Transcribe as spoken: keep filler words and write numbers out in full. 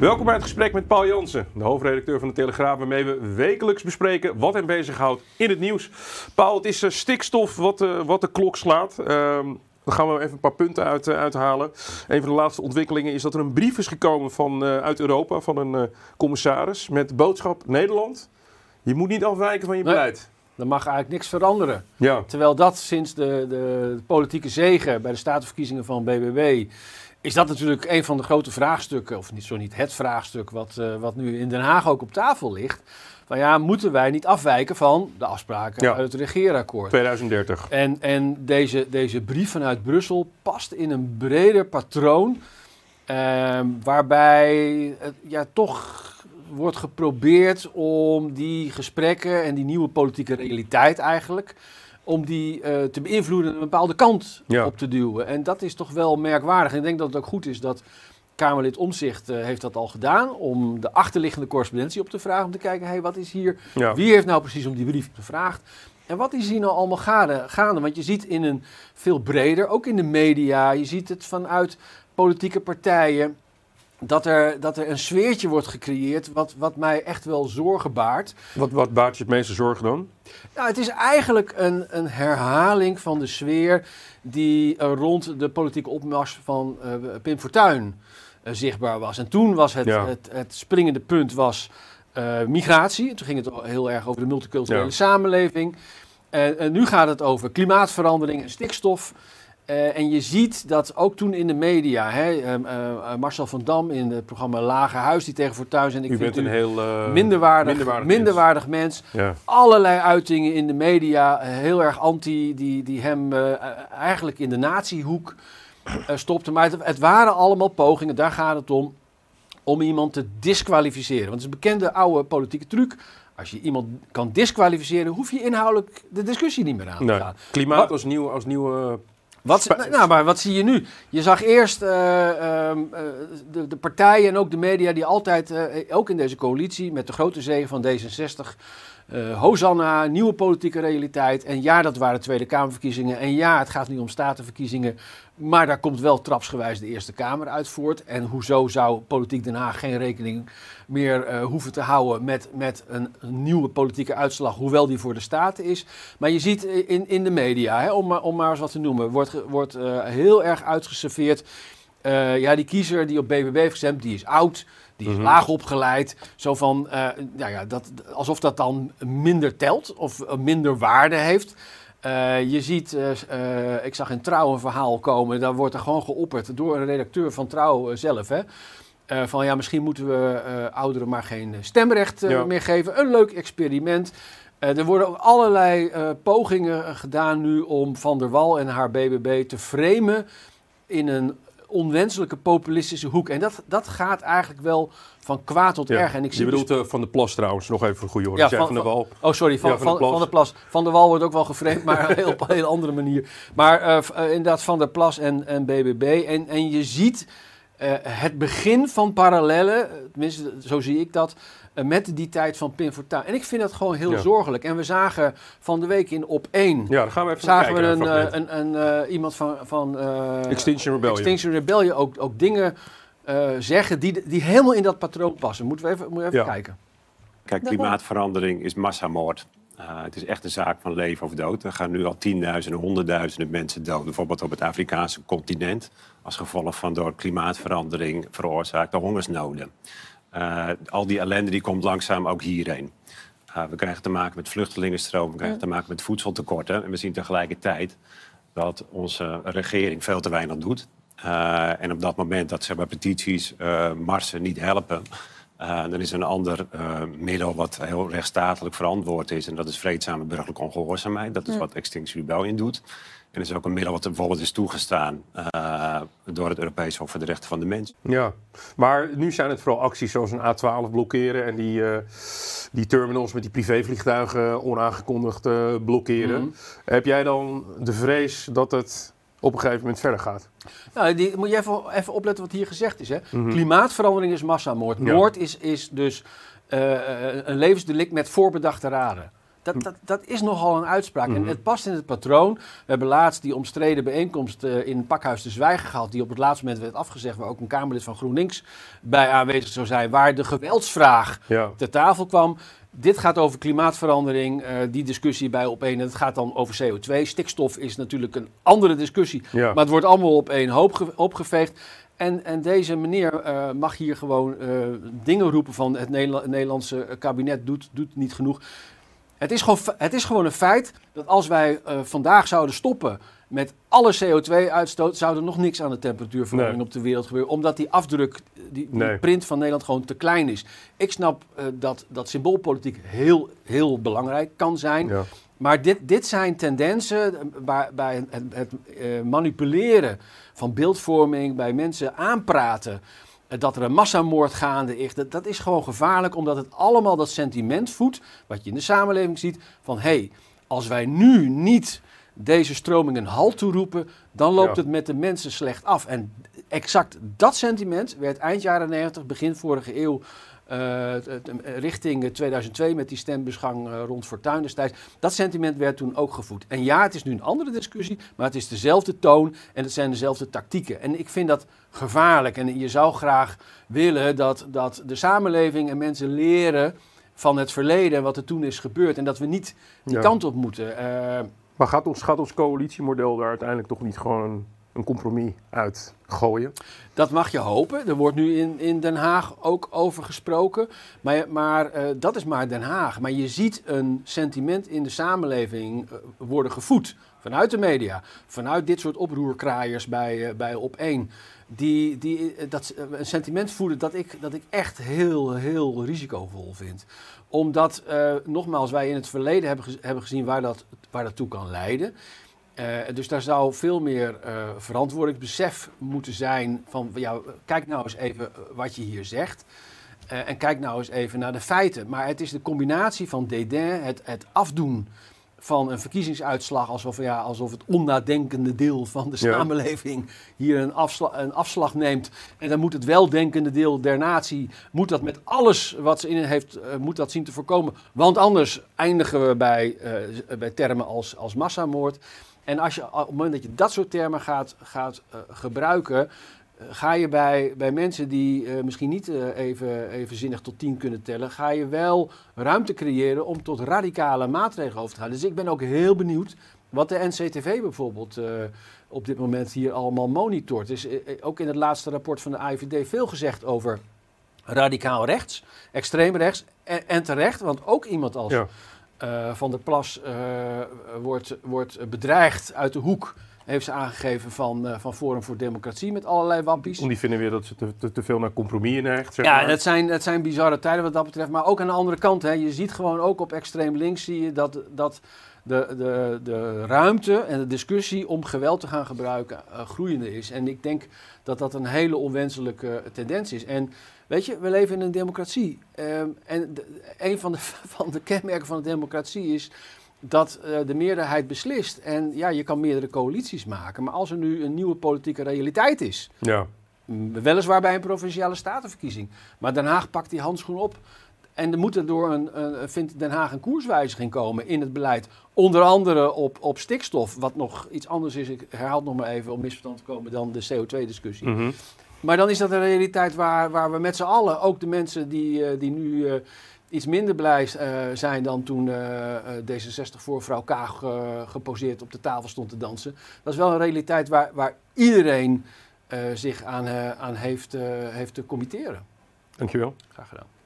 Welkom bij het gesprek met Paul Jansen, de hoofdredacteur van de Telegraaf, waarmee we wekelijks bespreken wat hem bezighoudt in het nieuws. Paul, het is uh, stikstof wat, uh, wat de klok slaat. Uh, Dan gaan we even een paar punten uit, uh, uithalen. Een van de laatste ontwikkelingen is dat er een brief is gekomen van, uh, uit Europa van een uh, commissaris met de boodschap: Nederland, je moet niet afwijken van je nee, beleid. Er mag eigenlijk niks veranderen. Ja. Terwijl dat sinds de, de, de politieke zege bij de statenverkiezingen van B B B... is dat natuurlijk een van de grote vraagstukken, of niet, zo niet het vraagstuk wat, uh, wat nu in Den Haag ook op tafel ligt. Van ja, moeten wij niet afwijken van de afspraken ja. uit het regeerakkoord? tweeduizend dertig. En, en deze, deze brief vanuit Brussel past in een breder patroon, uh, waarbij het ja, toch wordt geprobeerd om die gesprekken en die nieuwe politieke realiteit eigenlijk, om die uh, te beïnvloeden en een bepaalde kant ja. op te duwen. En dat is toch wel merkwaardig. En ik denk dat het ook goed is dat Kamerlid Omtzigt uh, heeft dat al gedaan, om de achterliggende correspondentie op te vragen, om te kijken, hey, wat is hier, ja. wie heeft nou precies om die brief gevraagd? En wat is hier nou allemaal gaande, gaande? Want je ziet in een veel breder, ook in de media, je ziet het vanuit politieke partijen, dat er, dat er een sfeertje wordt gecreëerd wat, wat mij echt wel zorgen baart. Wat, wat baart je het meeste zorgen dan? Nou, het is eigenlijk een, een herhaling van de sfeer die uh, rond de politieke opmars van uh, Pim Fortuyn uh, zichtbaar was. En toen was het, ja. het, het springende punt was uh, migratie. En toen ging het heel erg over de multiculturele ja. samenleving. En, en nu gaat het over klimaatverandering en stikstof. Uh, en je ziet dat ook toen in de media, hè, uh, uh, Marcel van Dam in het programma Lage Huis, die tegen Fortuyn zei, ik u vind bent een u heel uh, minderwaardig, minderwaardig, minderwaardig mens. mens. Ja. Allerlei uitingen in de media, uh, heel erg anti, die, die hem uh, eigenlijk in de natiehoek uh, stopten. Maar het, het waren allemaal pogingen, daar gaat het om, om iemand te disqualificeren. Want het is een bekende oude politieke truc. Als je iemand kan disqualificeren, hoef je inhoudelijk de discussie niet meer aan te nee. gaan. Klimaat maar, als nieuwe... Als nieuwe Wat, nou, maar wat zie je nu? Je zag eerst uh, uh, de, de partijen en ook de media die altijd, uh, ook in deze coalitie, met de grote zege van D zesenzestig, uh, Hosanna, nieuwe politieke realiteit. En ja, dat waren Tweede Kamerverkiezingen. En ja, het gaat nu om statenverkiezingen. Maar daar komt wel trapsgewijs de Eerste Kamer uit voort. En hoezo zou Politiek Den Haag geen rekening meer uh, hoeven te houden met, met een, een nieuwe politieke uitslag, hoewel die voor de Staten is. Maar je ziet in, in de media, hè, om, maar, om maar eens wat te noemen, wordt, wordt uh, heel erg uitgeserveerd. Uh, ja, die kiezer die op B B B heeft gestemd, die is oud, die is mm-hmm. laag opgeleid. Zo van, uh, nou ja, dat, alsof dat dan minder telt of minder waarde heeft. Uh, je ziet, uh, uh, ik zag in Trouw een verhaal komen, daar wordt er gewoon geopperd door een redacteur van Trouw uh, zelf, hè. Uh, van ja, misschien moeten we uh, ouderen maar geen stemrecht uh, ja. meer geven. Een leuk experiment. Uh, er worden ook allerlei uh, pogingen gedaan nu om Van der Wal en haar B B B te framen in een onwenselijke populistische hoek. En dat, dat gaat eigenlijk wel van kwaad tot ja. erg. En ik zie je bedoelt dus... uh, Van der Plas trouwens, nog even voor goede orde. Ja, van, van, van der Wal. Oh, sorry, van, ja, van, van, van der Plas. Van der Wal wordt ook wel geframed, maar heel, op een hele andere manier. Maar uh, uh, inderdaad Van der Plas en, en B B B. En, en je ziet uh, het begin van parallellen, tenminste zo zie ik dat, uh, met die tijd van Pim Fortuyn. En ik vind dat gewoon heel ja. zorgelijk. En we zagen van de week in Op één, ja, dan gaan we even zagen kijken, we een, uh, een, een, uh, iemand van, van uh, Extinction Rebellion, Extinction Rebellion ook, ook dingen uh, zeggen die, die helemaal in dat patroon passen. Moeten we even, moeten we even ja. kijken. Kijk, klimaatverandering is massamoord. Uh, het is echt een zaak van leven of dood. Er gaan nu al tienduizenden, honderdduizenden mensen dood. Bijvoorbeeld op het Afrikaanse continent. Als gevolg van door klimaatverandering veroorzaakte hongersnoden. Uh, al die ellende die komt langzaam ook hierheen. Uh, we krijgen te maken met vluchtelingenstroom. We krijgen te maken met voedseltekorten. En we zien tegelijkertijd dat onze regering veel te weinig doet. Uh, en op dat moment dat zeg maar, petities, uh, marsen niet helpen. Uh, dan is er een ander uh, middel wat heel rechtsstatelijk verantwoord is. En dat is vreedzame burgerlijke ongehoorzaamheid. Dat is ja. wat Extinction Rebellion doet. En dat is ook een middel wat bijvoorbeeld is toegestaan uh, door het Europees Hof voor de Rechten van de Mens. Ja, maar nu zijn het vooral acties zoals een A twaalf blokkeren en die, uh, die terminals met die privévliegtuigen onaangekondigd uh, blokkeren. Mm-hmm. Heb jij dan de vrees dat het op een gegeven moment verder gaat? Nou, die, moet je even, even opletten wat hier gezegd is. Hè? Mm-hmm. Klimaatverandering is massamoord. Ja. Moord is, is dus uh, een levensdelict met voorbedachte raden. Dat, dat, dat is nogal een uitspraak. Mm-hmm. En het past in het patroon. We hebben laatst die omstreden bijeenkomst uh, in Pakhuis de Zwijger gehad, die op het laatste moment werd afgezegd, waar ook een Kamerlid van GroenLinks bij aanwezig zou zijn, waar de geweldsvraag ja. ter tafel kwam. Dit gaat over klimaatverandering, uh, die discussie bij op één. En het gaat dan over C O twee. Stikstof is natuurlijk een andere discussie. Ja. Maar het wordt allemaal op één hoop ge- opgeveegd. En, en deze meneer uh, mag hier gewoon uh, dingen roepen van het, Nederla- het Nederlandse kabinet doet, doet niet genoeg. Het is, gewoon, het is gewoon een feit dat als wij uh, vandaag zouden stoppen met alle C O twee uitstoot, zou er nog niks aan de temperatuurverhoging nee. op de wereld gebeuren. Omdat die afdruk, die, die nee. print van Nederland gewoon te klein is. Ik snap uh, dat, dat symboolpolitiek heel, heel belangrijk kan zijn. Ja. Maar dit, dit zijn tendensen bij, bij het, het uh, manipuleren van beeldvorming, bij mensen aanpraten dat er een massamoord gaande is. Dat, dat is gewoon gevaarlijk, omdat het allemaal dat sentiment voedt, wat je in de samenleving ziet, van hé, hey, als wij nu niet deze stroming een halt toeroepen, dan loopt ja. het met de mensen slecht af. En exact dat sentiment werd eind jaren negentig, begin vorige eeuw, Uh, richting tweeduizend twee met die stembusgang uh, rond Fortuyn destijds. Dat sentiment werd toen ook gevoed. En ja, het is nu een andere discussie, maar het is dezelfde toon en het zijn dezelfde tactieken. En ik vind dat gevaarlijk. En je zou graag willen dat, dat de samenleving en mensen leren van het verleden en wat er toen is gebeurd. En dat we niet die ja. kant op moeten. Uh, maar gaat ons, gaat ons coalitiemodel daar uiteindelijk toch niet gewoon een, een compromis uit gooien? Dat mag je hopen. Er wordt nu in, in Den Haag ook over gesproken. Maar, maar uh, dat is maar Den Haag. Maar je ziet een sentiment in de samenleving uh, worden gevoed. Vanuit de media. Vanuit dit soort oproerkraaiers bij, uh, bij Op één. Die, die uh, dat, uh, een sentiment voeden dat ik, dat ik echt heel, heel risicovol vind. Omdat, uh, nogmaals, wij in het verleden hebben, gez- hebben gezien waar dat, waar dat toe kan leiden. Uh, dus daar zou veel meer uh, verantwoordingsbesef moeten zijn van, ja, kijk nou eens even wat je hier zegt. Uh, en kijk nou eens even naar de feiten. Maar het is de combinatie van dédain, het, het afdoen van een verkiezingsuitslag, alsof, ja, alsof het onnadenkende deel van de ja. samenleving hier een, afsla- een afslag neemt. En dan moet het weldenkende deel der natie, moet dat met alles wat ze in heeft, uh, moet dat zien te voorkomen. Want anders eindigen we bij, uh, bij termen als, als massamoord. En als je, op het moment dat je dat soort termen gaat, gaat uh, gebruiken, uh, ga je bij, bij mensen die uh, misschien niet uh, even, even zinnig tot tien kunnen tellen, ga je wel ruimte creëren om tot radicale maatregelen over te gaan. Dus ik ben ook heel benieuwd wat de N C T V bijvoorbeeld uh, op dit moment hier allemaal monitort. Er is uh, ook in het laatste rapport van de A I V D veel gezegd over radicaal rechts, extreem rechts en, en terecht, want ook iemand als... Ja. Uh, Van der Plas uh, wordt, wordt bedreigd uit de hoek, heeft ze aangegeven van, uh, van Forum voor Democratie met allerlei wappies. Die vinden weer dat ze te, te, te veel naar compromis neigt. Zeg ja, maar. het zijn, het zijn bizarre tijden wat dat betreft. Maar ook aan de andere kant, hè, je ziet gewoon ook op extreem links zie je dat, dat de, de, de ruimte en de discussie om geweld te gaan gebruiken uh, groeiende is. En ik denk dat dat een hele onwenselijke tendens is. En weet je, we leven in een democratie. Um, en de, een van de, van de kenmerken van de democratie is dat uh, de meerderheid beslist. En ja, je kan meerdere coalities maken. Maar als er nu een nieuwe politieke realiteit is, ja. weliswaar bij een provinciale statenverkiezing, maar Den Haag pakt die handschoen op. En er moet er door een, uh, vindt Den Haag een koerswijziging komen in het beleid. Onder andere op, op stikstof, wat nog iets anders is. Ik herhaal het nog maar even om misverstand te komen dan de C O twee discussie. Mm-hmm. Maar dan is dat een realiteit waar, waar we met z'n allen, ook de mensen die, uh, die nu uh, iets minder blij uh, zijn dan toen uh, D zesenzestig voor mevrouw Kaag uh, geposeerd op de tafel stond te dansen. Dat is wel een realiteit waar, waar iedereen uh, zich aan, uh, aan heeft, uh, heeft te committeren. Dankjewel. Graag gedaan.